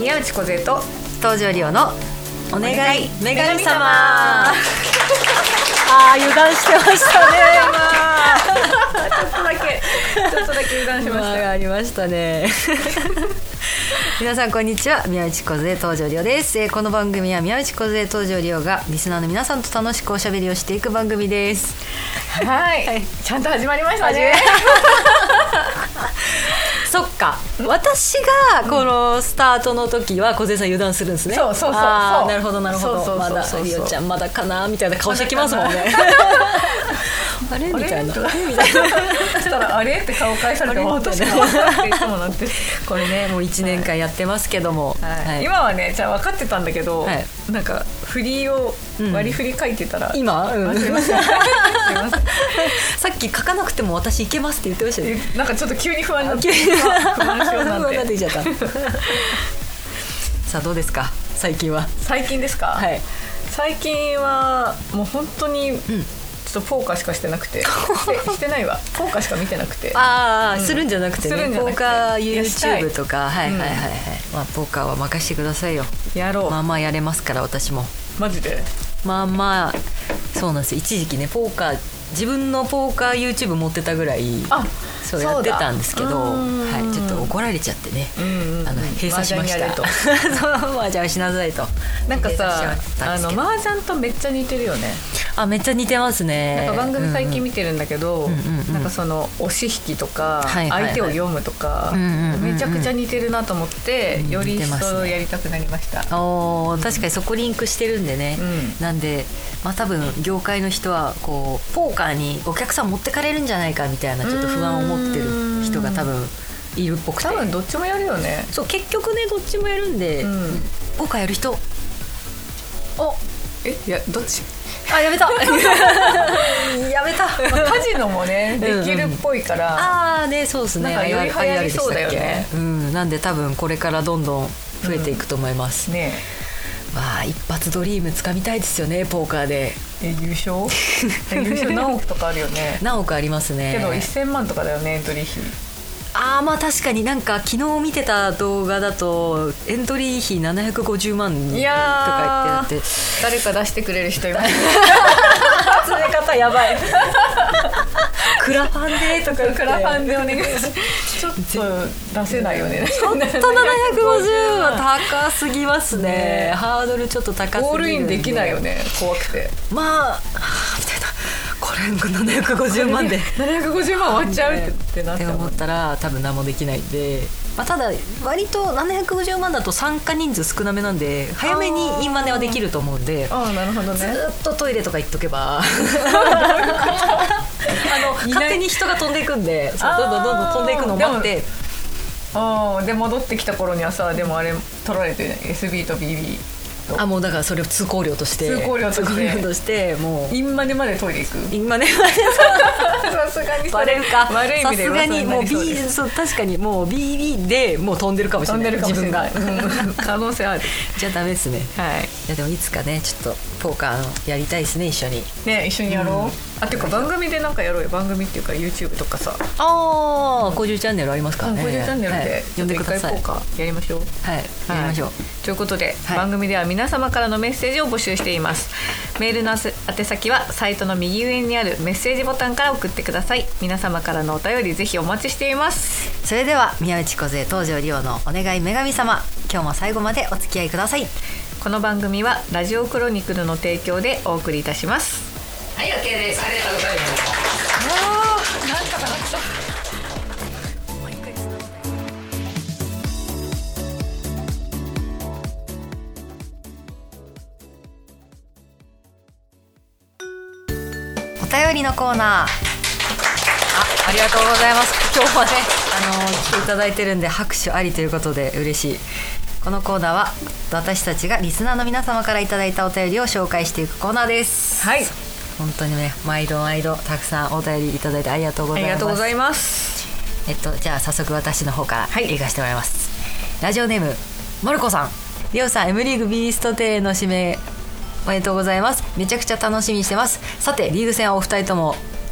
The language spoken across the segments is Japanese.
宮内梢と東條リオのお願い女神様油断してましたねちょっとだけ油断しました。 ありましたね皆さんこんにちは、宮内梢東條リオです。この番組は宮内梢東條リオがリスナーの皆さんと楽しくおしゃべりをしていく番組です。 はい、はい、ちゃんと始まりましたねそっか、私がこのスタートの時は梢さん油断するんですね。 そうなるほどなるほど。 そうまだリオちゃんまだかなみたいな顔してきますもんねあれみたいなそしたらあれって顔返されても私が分かっていつもなってこれねもう1年間やってますけども、 はいはい、今はねじゃあ分かってたんだけど、はい、なんか振りを割り振り書いてたら、 今、 すいませんさっき書かなくても私いけますって言ってましたよね。 なんかちょっと急に不安になって不安症なんてきちゃったさあどうですか最近は。 最近ですか、はい、最近はもう本当に、ちょっとポーカーしかしてなくてしてないわポーカーしか見てなくてするんじゃなくてね、ポーカー YouTube とかはいはいはいはい、まあ、ポーカーは任せてくださいよ。 やろう。 まあまあやれますから私も。 マジでまあまあそうなんですよ。一時期ねポーカー自分のポーカー YouTube 持ってたぐらいそうやってたんですけど、はい、ちょっと怒られちゃってね、閉鎖しましたそう麻雀しなさいと。 なんかさ麻雀とめっちゃ似てるよね。 めっちゃ似てますね。 なんか番組最近見てるんだけど、なんかその押し引きとか、相手を読むとか、めちゃくちゃ似てるなと思って、より一層やりたくなりました。 確かにそこリンクしてるんでね、なんで、まあ、多分業界の人はこうポーカーにお客さん持ってかれるんじゃないかみたいなちょっと不安を持ってる人が多分いるっぽくて、 多分どっちもやるよね。 そう結局ねどっちもやるんで、ポーカーやる人いやどっちやめたやめた、 カジノもねできるっぽいからねそうですね。 なんかより流行りそうだよね。 なんで多分これからどんどん増えていくと思います、 ね。 一発ドリーム掴みたいですよねポーカーで。 優勝優勝何億とかあるよね。 何億ありますね。 けど1000万とかだよねエントリー費。 まあ確かになんか昨日見てた動画だとエントリー費750万とか言って誰か出してくれる人います集め方やばいクラファンでとかクラファンでお願いしますちょっと出せないよね。 ちょっと750は高すぎますね。ハードルちょっと高すぎるんでゴールインできないよね怖くて。 まあみたいなこれ750万で 750万終わっちゃうってなって思ったら多分何もできないんで、ただ割と750万だと参加人数少なめなんで早めにインマネはできると思うんで。 なるほどね。 ずっとトイレとか行っとけば勝手に人が飛んでいくんでどんどん飛んでいくのを待ってで戻ってきた頃にはさでもあれ取られて、ね、SB と BB もうだからそれを通行料としてもうインマネまでトイレ行く。 インマネまでさすがにバレるか。 悪い意味でさすがにもう 確かにもう BB でもう飛んでるかもしれない。自分が可能性あるじゃあダメですね。はい。いやでもいつかねちょっとポーカーやりたいですね一緒にね。一緒にやろう。ていうか番組でなんかやろうよ。番組っていうか YouTube とかさ 50チャンネルありますからね。 50チャンネルで呼んでください。ポーカーやりましょう。 はいやりましょう。 ということで番組では皆様からのメッセージを募集しています。メールの宛先はサイトの右上にあるメッセージボタンから送ってください。皆様からのお便りぜひお待ちしています。 それでは宮内梢東條リオのお願い女神様、今日も最後までお付き合いください。 この番組はラジオクロニクルの提供でお送りいたします。 はい OK です。ありがとうございます。 なんとかなった。 お便りのコーナーありがとうございます。今日はね来ていただいてるんで拍手ありということで嬉しい。このコーナーは私たちがリスナーの皆様からいただいたお便りを紹介していくコーナーです。 はい、 本当にね毎度たくさんお便りいただいてありがとうございます。 ありがとうございます。 じゃあ早速私の方から行かせてもらいます。ラジオネームマルコさん。リオさん M リーグビースト亭の指名おめでとうございます。めちゃくちゃ楽しみにしてます。さてリーグ戦はお二人とも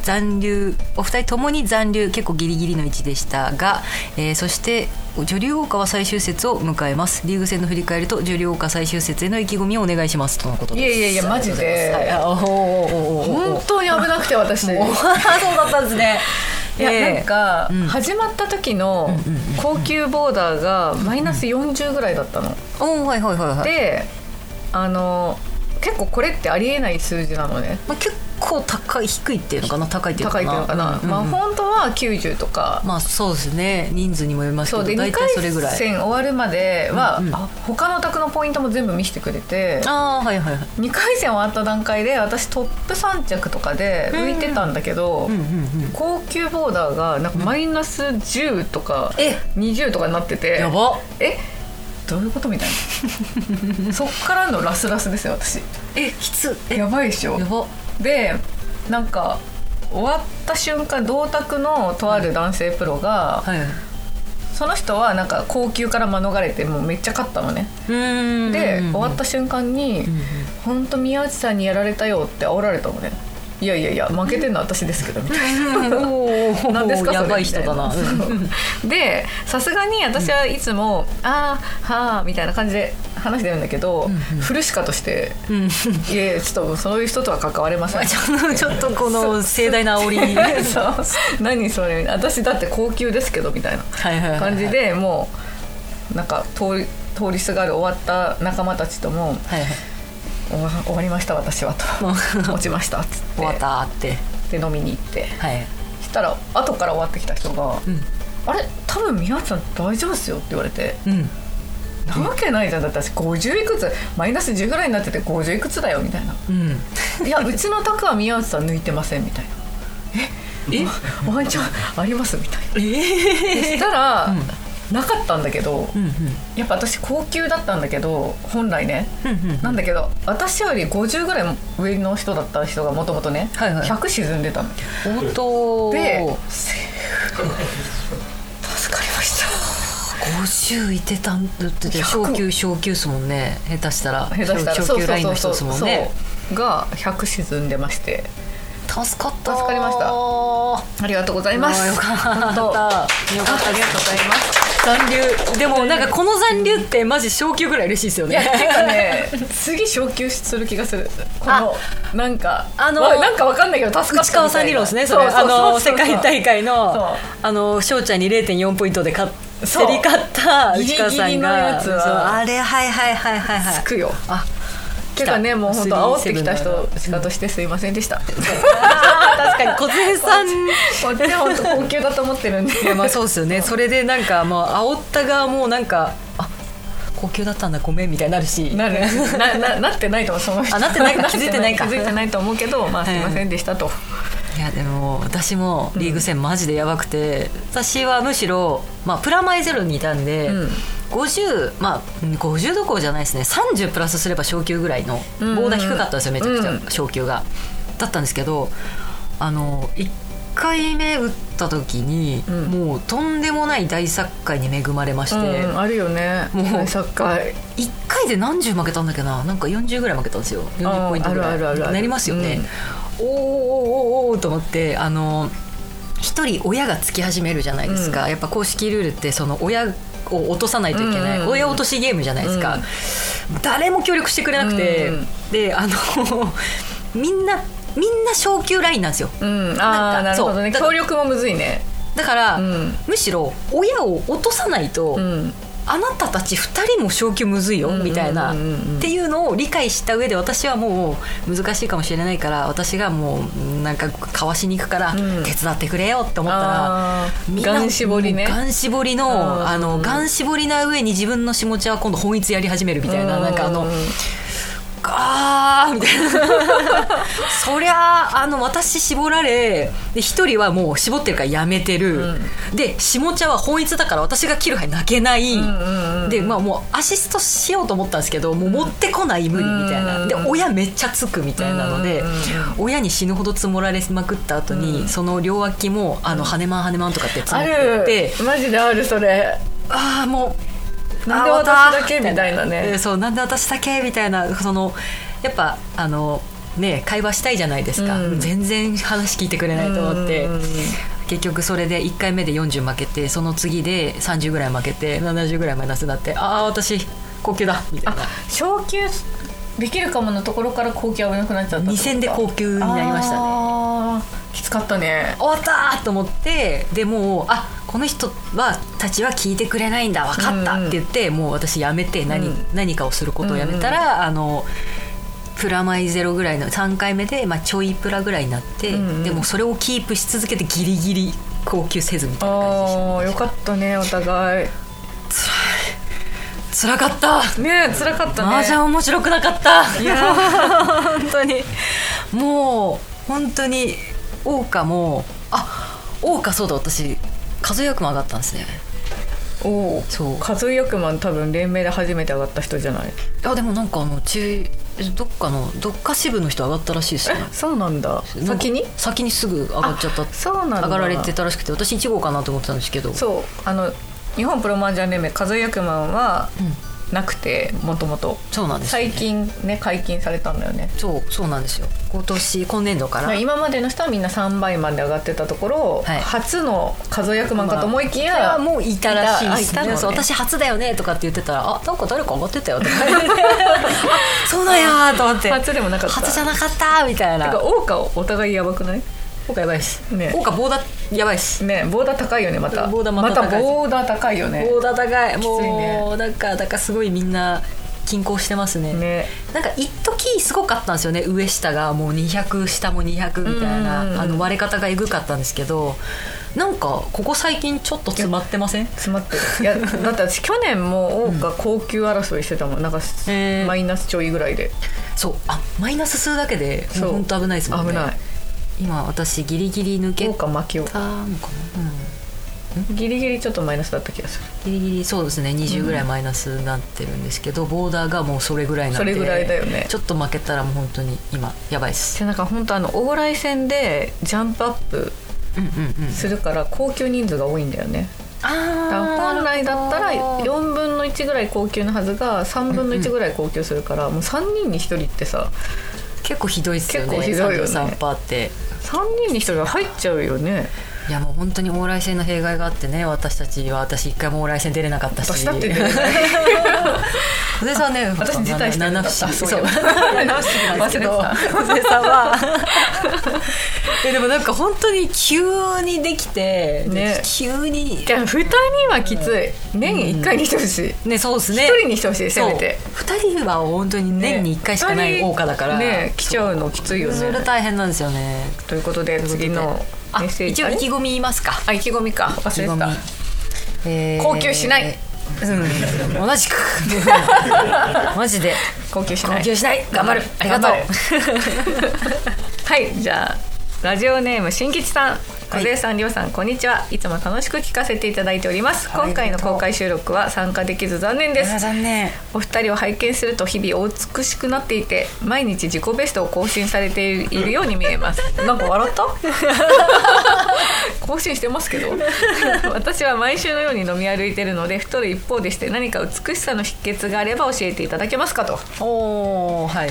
残留、お二人ともに残留、結構ギリギリの位置でしたが、そして女流王花は最終節を迎えます。リーグ戦の振り返りと女流王花最終節への意気込みをお願いしますとのことです。 いやマジで、 はい、 本当に危なくて私そうだったんですね。 いや、なんか、始まった時の高級ボーダーがマイナス40ぐらいだったの、 はいはいはいはい。 で結構これってありえない数字なのね、 結構高い、低いっていうのかな、高いっていうのかな、 本当は90とか、 そうですね、人数にもよりますけど、 そうで大体それぐらい。 2回戦終わるまでは、他の卓のポイントも全部見せてくれて、 はいはいはい、 2回戦終わった段階で私トップ3着とかで浮いてたんだけど、高級ボーダーがなんかマイナス10とか20とかになってて、 やばどういうことみたいなそっからのラスラスですよ私。やばいでしょ。 やばでなんか終わった瞬間、同卓のとある男性プロが、その人はなんか高級から免れてもうめっちゃ勝ったのね。で終わった瞬間に本当宮内さんにやられたよって煽られたのね。いや負けてんの私ですけどみたいななんですかそれ、 やばい人だな。 でさすがに私はいつもはあみたいな感じで話してるんだけど、フルシカとして、いやちょっとそういう人とは関われませんちょっとこの盛大な煽りそう何それ、私だって高級ですけどみたいな感じで、もうなんか通りすがる終わった仲間たちとも、終わりました私はと落ちましたっつって終わったってで飲みに行って、そしたら後から終わってきた人が、あれ多分宮内さん大丈夫ですよって言われて、なわけないじゃん、だって私50いくつマイナス10ぐらいになってて50いくつだよみたいな、いやうちの卓は宮内さん抜いてませんみたいな、ワンチャンありますみたいな、そしたら、なかったんだけど、やっぱ私高級だったんだけど本来ね、なんだけど私より50ぐらい上の人だった人がもともとね、100沈んでたので助かりました。 50いてたんだって昇級っすもんね、下手したら昇級ラインの人っすもんねが100沈んでまして、 助かりました。ありがとうございます。 よかったありがとうございます。残留でもなんかこの残留ってマジ昇級ぐらい嬉しいですよね。 いやてかね次昇級する気がする。このなんかなんかわかんないけど助かったみたいな。内川さん理論ですねそれ。世界大会の翔ちゃんに 0.4 ポイントで競り勝った内川さんがあれつくよ。てかね、もう本当煽ってきた人しかとしてすいませんでした。確かに小杉さんこっちは本当高級だと思ってるんで。 いやそうですよね。それでなんか煽った側もなんか高級だったんだごめんみたいになるし、 なってないと思う。その人なってないか気づいてないか気づいてないと思うけど、すいませんでしたと。 いやでも私もリーグ戦マジでやばくて、私はむしろ、プラマイゼロにいたんで、50どころじゃないですね、30プラスすれば昇級ぐらいのボーダー低かったんですよ、めちゃくちゃ昇級がだったんですけど、1回目打った時に、もうとんでもない大殺界に恵まれまして、 あるよね、もう大殺界 1回で何十負けたんだっけな、なんか40ぐらい負けたんですよ。40ポイントぐらいなりますよね。おーと思って、一人親がつき始めるじゃないですか、やっぱ公式ルールってその親を落とさないといけない、親落としゲームじゃないですか、誰も協力してくれなくて、でみんな昇級ラインなんですよ、 なるほどね。協力もむずいね。 だから、むしろ親を落とさないと、あなたたち2人も昇級むずいよみたいなっていうのを理解した上で、私はもう難しいかもしれないから、私がもうなんかかわしに行くから手伝ってくれよって思ったら、 ガン絞りね、 ガン絞りのガン絞りな上に自分の下茶は今度本一やり始めるみたいな、なんかみたいなそりゃ私絞られで、一人はもう絞ってるからやめてる、で下茶は本一だから私が切る牌泣けない、でもうアシストしようと思ったんですけど、もう持ってこない無理みたいな、で親めっちゃつくみたいなので、親に死ぬほど積もられまくった後に、その両脇も羽根まんとかって積もってマジであるそれ。 もうなんで私だけみたいなね。 そうなんで私だけみたいな、やっぱね会話したいじゃないですか、全然話聞いてくれないと思って、結局それで1回目で40負けて、その次で30ぐらい負けて70ぐらいマイナスになって、私高級だみたいな。 昇級できるかものところから高級危なくなっちゃった。 2戦で高級になりましたね。 きつかったね。 終わったと思って、でもうこの人たちは聞いてくれないんだ、分かったって言って、もう私やめて何かをすることをやめたら、プラマイゼロぐらいの3回目で、ちょいプラぐらいになって、でもそれをキープし続けてギリギリ高級せずみたいな感じでした。 よかったね、お互い。 辛かったね、辛かったね。 麻雀面白くなかった。いや本当にもう本当に桜花も桜花、そうだ、私数役満上がったんですね。 そう数役満多分連盟で初めて上がった人じゃない？ でもなんかどっか支部の人上がったらしいですね。 そうなんだ。先にすぐ上がっちゃった。 そうなんだ。 上がられてたらしくて、私1号かなと思ってたんですけど。 そう日本プロ麻雀連盟数役満はなくて、もともとそうなんです、 最近ね解禁されたんだよね。 そうなんですよ。今年度から今までの人はみんな3倍まで上がってたところ、初の数役満かと思いきや、 もういたらしいですね。私初だよねとかって言ってたら、なんか誰か上がってたよって言われてそうなんやと思って、 初でもなかった、 初じゃなかったみたいな。 てか桜花お互いやばくない？ 桜花やばいっすね。桜花ボーダーやばいっすね。 ボーダー高いよね。またボーダー高いよね。 ボーダー高い。 もうきついね。 だからすごいみんな均衡してますね。なんか一時すごかったんですよね。上下がもう200、下も200みたいな、割れ方がエグかったんですけど、なんかここ最近ちょっと詰まってません？ 詰まってる。いやだって私去年も桜花高級争いしてたもん。なんかマイナスちょいぐらいで。 そうマイナス数だけで本当危ないですもんね。危ない。今私ギリギリ抜けたのかな、 ギリギリちょっとマイナスだった気がする。 ギリギリそうですね、20ぐらいマイナスになってるんですけど、ボーダーがもうそれぐらいになって、 それぐらいだよね。 ちょっと負けたらもう本当に今やばいっす。 なんか本当往来戦でジャンプアップするから高級人数が多いんだよね。本来だったら4分の1ぐらい高級なはずが3分の1ぐらい高級するから、もう3人に1人ってさ結構ひどいっすよね。 結構ひどいよね。 33%って3 人に1人が入っちゃうよね。 いやもう本当に往来戦の弊害があってね、私1回も往来戦出れなかったし。 私だって出れない小瀬さんね、 私辞退してるんだった。そう小瀬さんはでもなんか本当に急にできて、急に 2人はきつい。年1回にしてほしいね。 そうですね、 1人にしてほしい。せめて 2人は本当に年に1回しかない桜花だからね、来ちゃうのきついよね。 それ大変なんですよね。 ということで次のメッセージ、 一応意気込み言いますか。 意気込みか、忘れてた。高級しない、 同じくマジで高級しない頑張る。ありがとうはい、じゃあラジオネーム新吉さん、小杉さん、りょうさん、こんにちは。いつも楽しく聞かせていただいております。今回の公開収録は参加できず残念です。 残念。 お二人を拝見すると日々お美しくなっていて、毎日自己ベストを更新されているように見えます。なんか笑った更新してますけど私は毎週のように飲み歩いているので太る一方でして、何か美しさの秘訣があれば教えていただけますかと。 はい、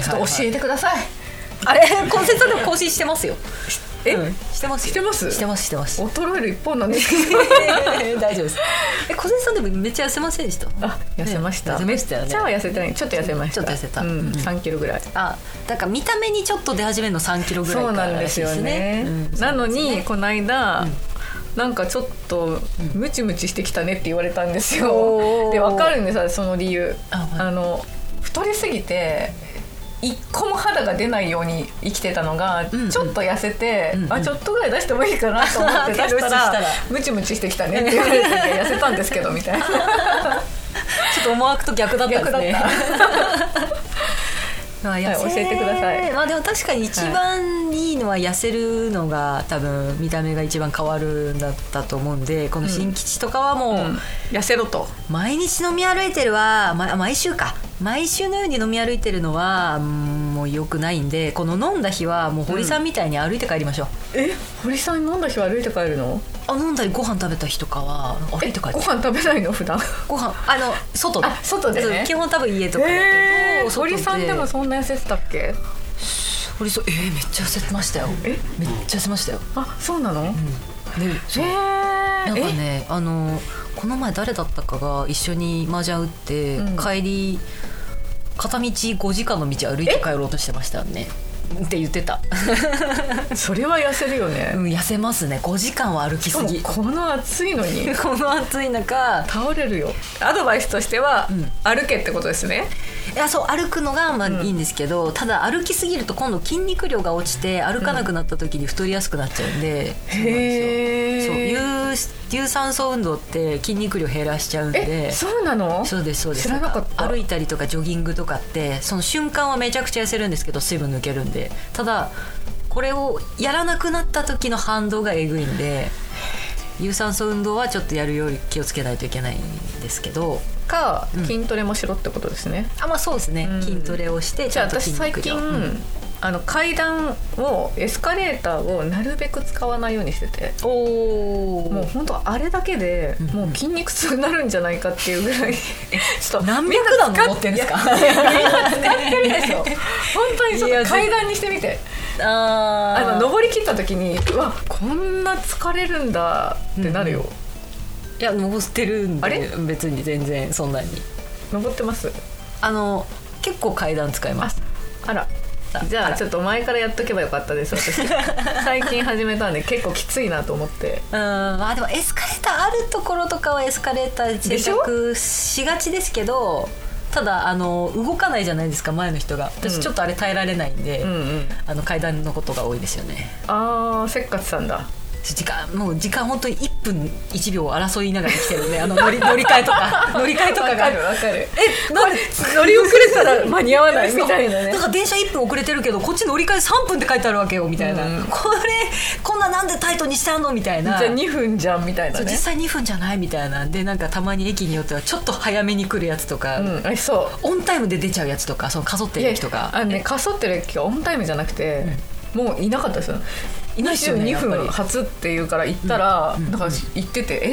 ちょっと教えてください。 あれコンセントでも更新してますよ。 してますしてます衰える一方なんですけど大丈夫です。小杉さんでもめっちゃ痩せませんでした？ 痩せました。めっちゃは痩せてない。ちょっと痩せました。 ちょっと痩せた、 3キロぐらい。 だから見た目にちょっと出始めるの3キロぐらいかららしいですね。なのにこの間、なんかちょっとムチムチしてきたねって言われたんですよ。で分かるんです、その理由。太りすぎて一個も肌が出ないように生きてたのが、ちょっと痩せて、ちょっとぐらい出してもいいかなと思って出したらムチムチしてきたねって言われて痩せたんですけどみたいなちょっと思惑と逆だったんですね。 教えてください。 でも確かに一番いいのは痩せるのが多分見た目が一番変わるんだったと思うんで、この新吉とかはもう、 痩せろと。 毎日飲み歩いてるは、毎週のように飲み歩いてるのはもう良くないんで、この飲んだ日はもう堀さんみたいに歩いて帰りましょう。 堀さん飲んだ日は歩いて帰るの？ 飲んだりご飯食べた日とかは歩いて帰る。 ご飯食べないの普段？ ご飯外でね。基本多分家とかだけど、 堀さんでもそんな痩せてたっけ？ 太りそう。めっちゃ痩せましたよ。めっちゃ痩せましたよ。 あ、そうなの？ でなんかね、この前誰だったかが一緒に麻雀打って、帰り片道5時間の道歩いて帰ろうとしてましたねって言ってた。 それは痩せるよね。 痩せますね。5時間は歩きすぎ。 この暑いのにこの暑い中倒れるよ。アドバイスとしては、歩けってことですね。 いや、そう、歩くのがいいんですけど、ただ歩きすぎると今度筋肉量が落ちて歩かなくなった時に太りやすくなっちゃうんで、有酸素運動って筋肉量減らしちゃうんで。 そうなの？ そうですそうです。 知らなかった。 歩いたりとかジョギングとかってその瞬間はめちゃくちゃ痩せるんですけど水分抜けるんで、ただこれをやらなくなった時の反動がえぐいんで、有酸素運動はちょっとやるより気をつけないといけないんですけど、 筋トレもしろってことですね。 そうですね、筋トレをしてちゃんと筋肉量。 じゃあ私最近、階段をエスカレーターをなるべく使わないようにしてて、もう本当あれだけでもう筋肉痛になるんじゃないかっていうぐらいちょっと何百段登ってるんですか？ みんな使ってるでしょ。本当にちょっと階段にしてみて、登り切った時にうわこんな疲れるんだってなるよ。 いや登ってるんで別に全然そんなに登ってます。 結構階段使います。 あら、じゃあちょっと前からやっとけばよかったです。私最近始めたんで結構きついなと思って。でもエスカレーターあるところとかはエスカレーター選択しがちですけど、ただ動かないじゃないですか前の人が。私ちょっとあれ耐えられないんで、階段のことが多いですよね。 せっかちさんだ。 時間本当に1分1秒争いながら来てるね。乗り換えとかがわかる乗り遅れたら間に合わないみたいなね。 だから電車1分遅れてるけどこっち乗り換え3分って書いてあるわけよみたいな、こんななんでタイトにしてあんのみたいな。 じゃあ2分じゃんみたいなね。 実際2分じゃないみたいなんで、なんかたまに駅によってはちょっと早めに来るやつとか、 そうオンタイムで出ちゃうやつとか、そのかそってる駅とか。 かそってる駅がオンタイムじゃなくて、もういなかったですよ。22分初っていうから行ったら、だから行ってて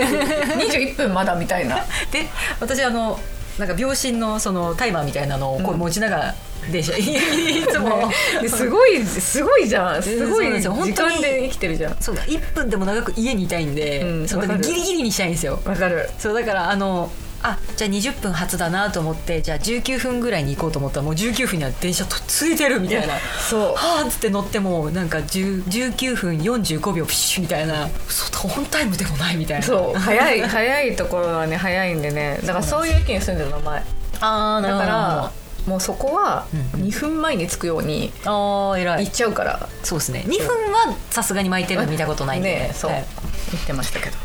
21分まだみたいな。 で私なんか秒針のそのタイマーみたいなのをこう持ちながら電車、いつもすごいじゃん。すごい時間で生きてるじゃん。 そうだ、1分でも長く家にいたいんで、そのギリギリにしたいんですよ。 わかる。 そうだからじゃあ20分発だなと思って、じゃあ19分ぐらいに行こうと思ったらもう19分には電車ついてるみたいな。 そうはあっつって乗ってもなんか19分45秒プシュみたいな。そうだ、オンタイムでもないみたいな。 そう早いところはね早いんでね。だからそういう駅に住んでるの前。だからもうそこは2分前に着くように行っちゃうから。 そうですね、2分はさすがに巻いてるの見たことないんでね。 そう言ってましたけど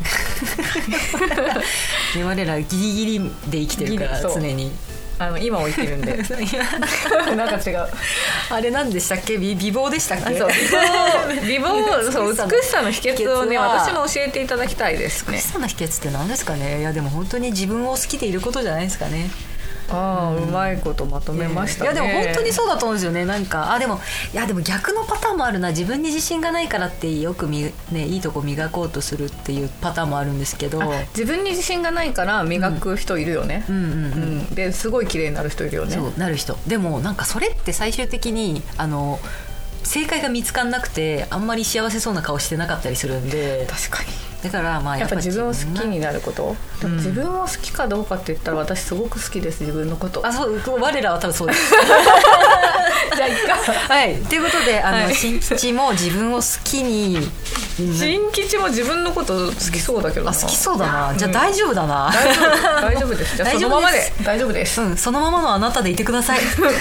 我らギリギリで生きてるから常に今置いてるんでなんか違う。 あれ何でしたっけ？美貌でしたっけ？ そう美貌、そう美しさの秘訣をね私も教えていただきたいですね。 美しさの秘訣って何ですかね。いやでも本当に自分を好きでいることじゃないですかね。 うまいことまとめましたね。 いやでも本当にそうだと思うんですよね。なんかでも逆のパターンもあるな。自分に自信がないからってよくいいとこ磨こうとするっていうパターンもあるんですけど、 自分に自信がないから磨く人いるよね。ですごい綺麗になる人いるよね。 そうなる人。でもなんかそれって最終的に正解が見つかんなくてあんまり幸せそうな顔してなかったりするんで。 確かに。 だからやっぱ自分を好きになること。でも自分を好きかどうかって言ったら私すごく好きです、自分のこと。 そう我らは多分そうですじゃあいっか。 はいということで新吉も自分を好きに新吉も自分のこと好きそうだけどな。 好きそうだな。じゃあ大丈夫だな。 大丈夫です。じゃあそのままで大丈夫です。 そのままのあなたでいてください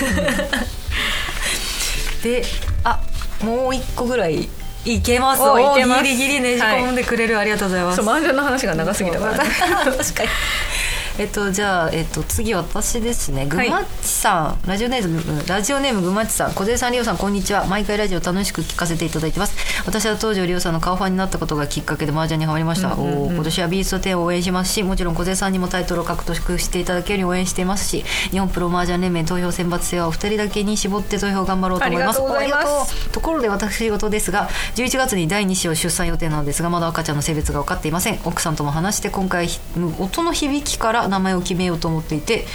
でもう一個ぐらいいけます。ギリギリねじ込んでくれる、ありがとうございます。 麻雀の話が長すぎたから、ね、 確かに。じゃあ、次私ですね。ぐまっちさん、ラジオネームぐまっちさん、小杉さん、りおさん、こんにちは。毎回ラジオ楽しく聞かせていただいてます。私は当時りおさんの顔ファンになったことがきっかけで麻雀にハマりました。今年はビースト10を応援しますし、もちろん小杉さんにもタイトルを獲得していただけるように応援していますし、日本プロ麻雀連盟投票選抜制はお二人だけに絞って投票頑張ろうと思います。 ありがとうございます。 ところで私事ですが、11月に第2子を出産予定なのですが、まだ赤ちゃんの性別が分かっていません。奥さんとも話して今回音の響きから名前を決めようと思っていて、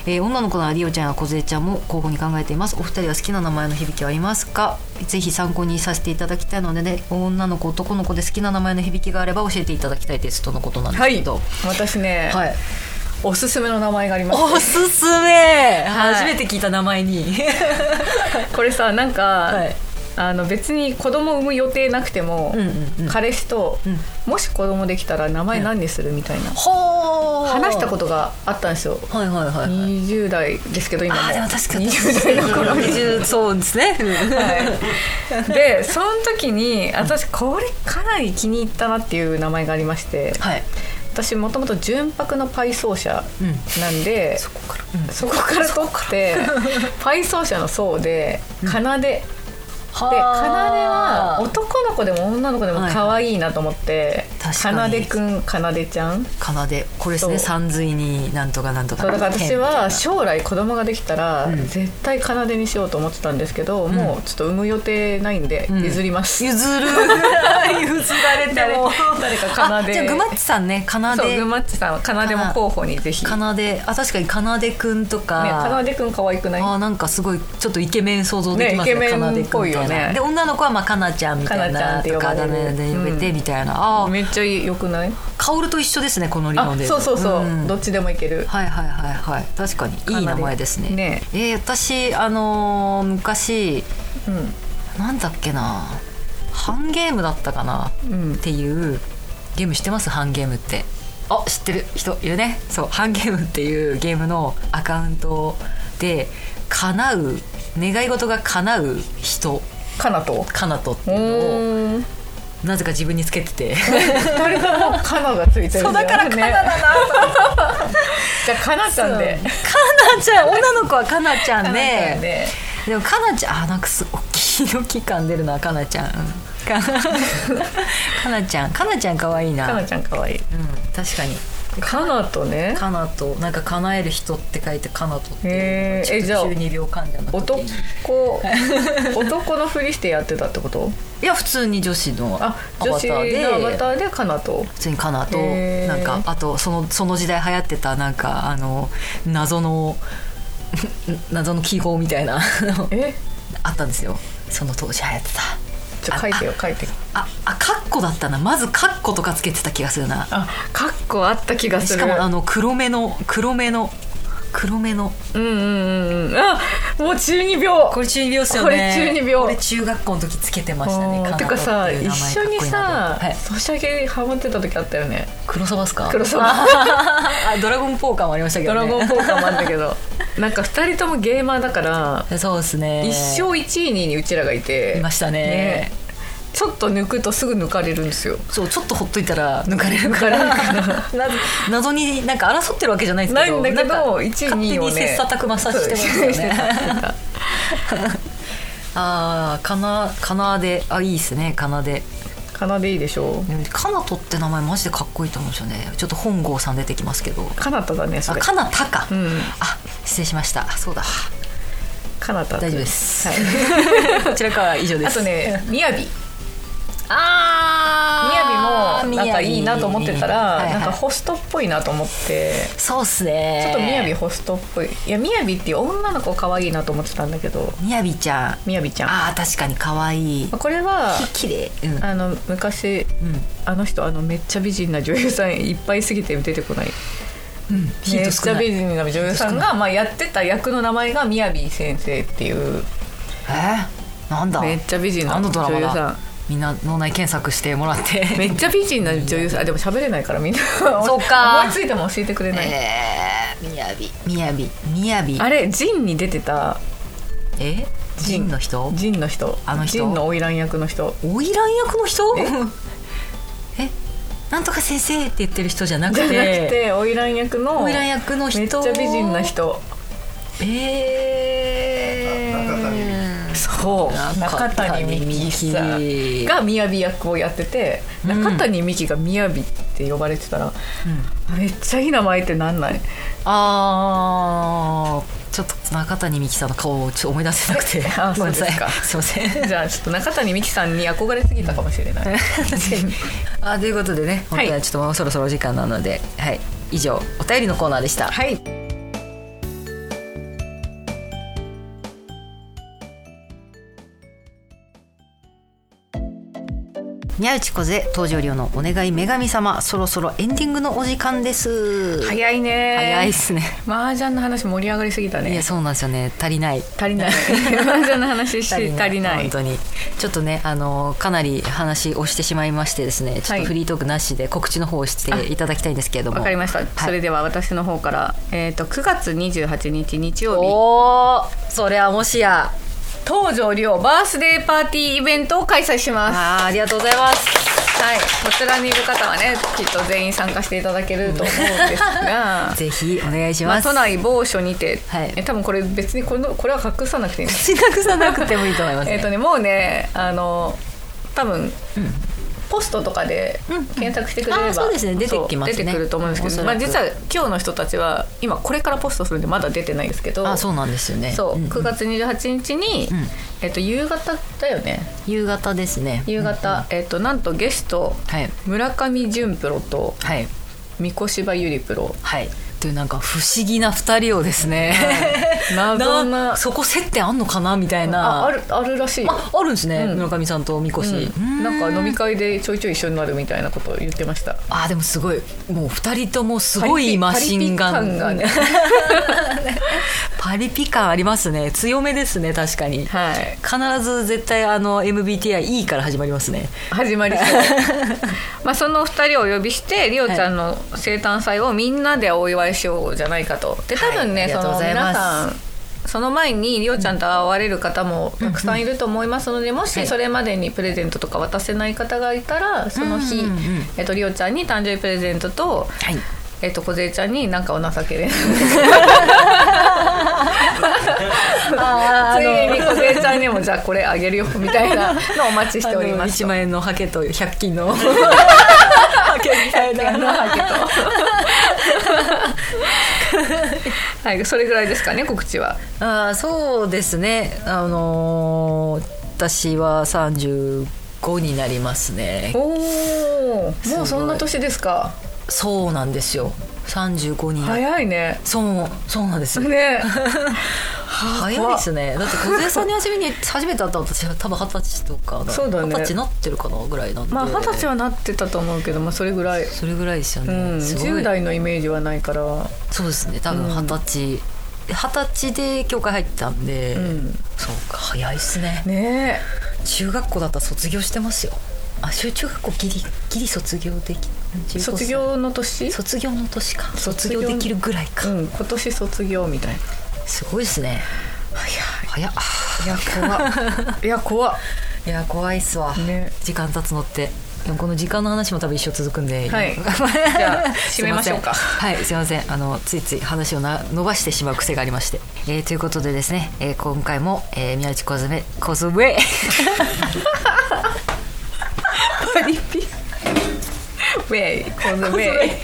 女の子ならリオちゃんや梢ちゃんも交互に考えています。お二人は好きな名前の響きはありますか？ぜひ参考にさせていただきたいのでね、女の子男の子で好きな名前の響きがあれば教えていただきたいですとのことなんですけど、 私ね、おすすめの名前があります。 おすすめ、初めて聞いた名前にこれさ、なんか、別に子供産む予定なくても、彼氏と、もし子供できたら名前何にするみたいな、話したことがあったんですよ。20代ですけど今も。 でも確かに 20代の頃にそうですね。 でその時に私これかなり気に入ったなっていう名前がありまして、私もともと純白のパイ奏者なんで、そこから取ってパイ奏者の奏で奏で、で奏は男の子でも女の子でも可愛いなと思って、奏くん奏ちゃん奏、これですね、さんずいになんとかなんとか。 そうだから私は将来子供ができたら、絶対奏にしようと思ってたんですけど、もうちょっと産む予定ないんで譲ります。 譲られても誰か奏。 じゃあグマッチさんね、奏。 そう、グマッチさんは奏も候補にぜひ。 奏、確かに奏くんとか、 奏くん可愛くない？ なんかすごいちょっとイケメン想像できますね。 イケメンっぽいよね。 で女の子はかなちゃんみたいなとか、ダメで呼べてみたいな。 めっちゃ良くない？ 薫と一緒ですね、この理論で。 そう、どっちでもいける。 確かにいい名前ですね。私昔、なんだっけな、ハンゲームだったかな、っていうゲーム知ってます？ハンゲームって。知ってる人いるね。そう、ハンゲームっていうゲームのアカウントで叶う願い事が叶う人、カナトっていうのをなぜか自分につけてて、 2人ともカナがついてるんだよね。 そうだからカナだなじゃあカナちゃんで、 カナちゃん、女の子はカナちゃんで、でもカナちゃん、なんか大きいの期間出るな、カナちゃん、カナちゃん可愛いな。 カナちゃん可愛い。 確かに。 カナトね。 カナト、なんか叶える人って書いてカナトっていう。 じゃあ中二病患者の男のふりしてやってたってこと？ いや、普通に女子のアバターで、 アバターでカナト、 普通にカナト、なんかあとその時代流行ってたなんか謎の記号みたいなあったんですよ、その当時流行ってた。 書いてよ、書いて。 カッコだったな。まずカッコとかつけてた気がするな。 カッコあった気がする。 しかも黒目のもう中二病。 これ中二病っすよね。 これ中二病。 これ中学校の時つけてましたね。 てかさ、一緒にさ、ソシャゲハマってた時あったよね。 黒サバっすか？ 黒サバドラゴンポーカーもありましたけどね。 ドラゴンポーカーもあったけどなんか2人ともゲーマーだから、 そうですね、 一生1位2位にうちらがいて、 いましたね。 ちょっと抜くとすぐ抜かれるんですよ。 そう、ちょっとほっといたら抜かれるから謎になんか争ってるわけじゃないですけど、 ないんだけど1位2位をね、 勝手に切磋琢磨させてますよねかなで、いいですね、かなで。 かなでいいでしょう。 かなとって名前マジでかっこいいと思うんですよね。ちょっと本郷さん出てきますけど、 かなただね、それ。 かなたか、失礼しました。そうだ、 かなた大丈夫です、こちらからは以上です。 あとね、みやび。みやびもなんかいいなと思ってたら、なんかホストっぽいなと思って。 そうっすね、 ちょっとみやびホストっぽい。いや、みやびっていう女の子可愛いなと思ってたんだけど。 みやびちゃん、確かに可愛い。これは綺麗、 昔、あの人めっちゃ美人な女優さんいっぱいすぎて出てこない。めっちゃ美人な女優さんが、やってた役の名前がみやび先生っていう。 なんだ、 めっちゃ美人な女優さん。 みんな脳内検索してもらってめっちゃ美人な女優さん。でも喋れないからみんなそうか、 思いついても教えてくれない。 みやび、 あれジンに出てた。 ジンの人、 ジンの人、ジンの花魁役の人。 花魁役の人なんとか先生って言ってる人じゃなくて、 花魁役のめっちゃ美人な人。そう中谷美紀さんがみやび役をやってて、中谷美紀がみやびって呼ばれてたら、めっちゃいい名前ってなんない？ ちょっと中谷美紀さんの顔をちょっと思い出せなくてごめんなさい、すいません。 じゃあちょっと中谷美紀さんに憧れすぎたかもしれないということでね、本当にちょっともうそろそろお時間なので、以上お便りのコーナーでした。 宮内梢東條亮のお願い女神様、そろそろエンディングのお時間です。 早いね。 早いっすね。 麻雀の話盛り上がりすぎたね。 いやそうなんですよね、足りない麻雀の話して足りない。 本当にちょっとねかなり話をしてしまいましてですね、ちょっとフリートークなしで告知の方をしていただきたいんですけれども。 わかりました、はい、それでは私の方から、9月28日日曜日、 おーそれはもしや東條亮バースデーパーティーイベントを開催します。 ありがとうございます。 はい、こちらにいる方はねきっと全員参加していただけると思うんですがぜひお願いします。 都内某所にて、 はい、 多分これ別にこれは隠さなくていい隠さなくてもいいと思いますね。 もうね多分、ポストとかで検索してくれれば、 そうですね、出てきますね。 出てくると思うんですけど、実は今日の人たちは今これからポストするんでまだ出てないんですけど、 そうなんですよね。 そう、9月28日に、夕方だよね。 夕方ですね。 夕方、なんとゲスト、はい、村上純プロと、はい、三越柴ゆりプロ、 はいというなんか不思議な2人をですね、 謎なそこ接点あんのかなみたいな。 あるらしいよ。 あるんですね、村上さんと三越、 なんか飲み会でちょいちょい一緒になるみたいなことを言ってました。 でもすごいもう2人ともすごいマシンガンがねパリピ感ありますね。強めですね、確かに、はい、必ず絶対MBTI から始まりますね。 始まりそうその2人をお呼びしてりおちゃんの生誕祭をみんなでお祝いしようじゃないかと。で多分ね、 はい、 その皆さんその前にりおちゃんと会われる方もたくさんいると思いますので、もしそれまでにプレゼントとか渡せない方がいたら、その日、りおちゃんに誕生日プレゼントと、はい、小勢ちゃんに何かお情けでついに小勢ちゃんにもじゃあこれあげるよみたいなのをお待ちしております。 1万円のハケと100均のハケみたいなハケとはい、それぐらいですかね、告知は。 そうですね、私は35になりますね。 もうそんな年ですか。 そうなんですよ、35になる。 早いね。 そうなんですね早いですね。だって小杉さんに初めて会った私は多分20歳とかそうだね、 20歳なってるかなぐらいなんで、 20歳はなってたと思うけど、それぐらいですよね、すごい 10代のイメージはないから。 そうですね、多分20歳で教会入ったんで、そうか早いっすね。中学校だったら卒業してますよ。中学校ギリ卒業でき卒業の年か。 卒業できるぐらいか、 今年卒業みたいな。 すごいですね。早っ。 いや怖いっすわ、ね、時間経つのって。でもこの時間の話も多分一生続くんで、 はい、じゃあ締めましょうか。 はい、すいません、ついつい話を伸ばしてしまう癖がありまして、ということでですね、今回も、宮内梢パリピウェイコズウェイ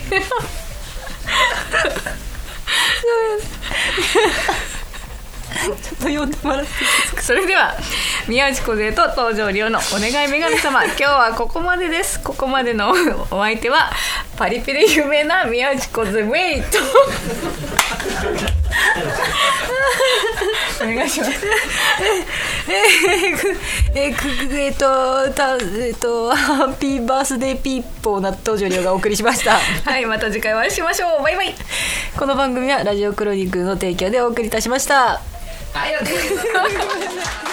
ちょっと読んでもらっていいですか。 それでは宮内梢と東條亮のお願い女神様今日はここまでです。ここまでのお相手はパリピで有名な宮内梢ウェイとお願いします。 ハッピーバースデーピーポーな東條亮がお送りしました。 はい、また次回お会いしましょう。バイバイ。 この番組はラジオクロニクルの提供でお送りいたしました。 ありがとうございます。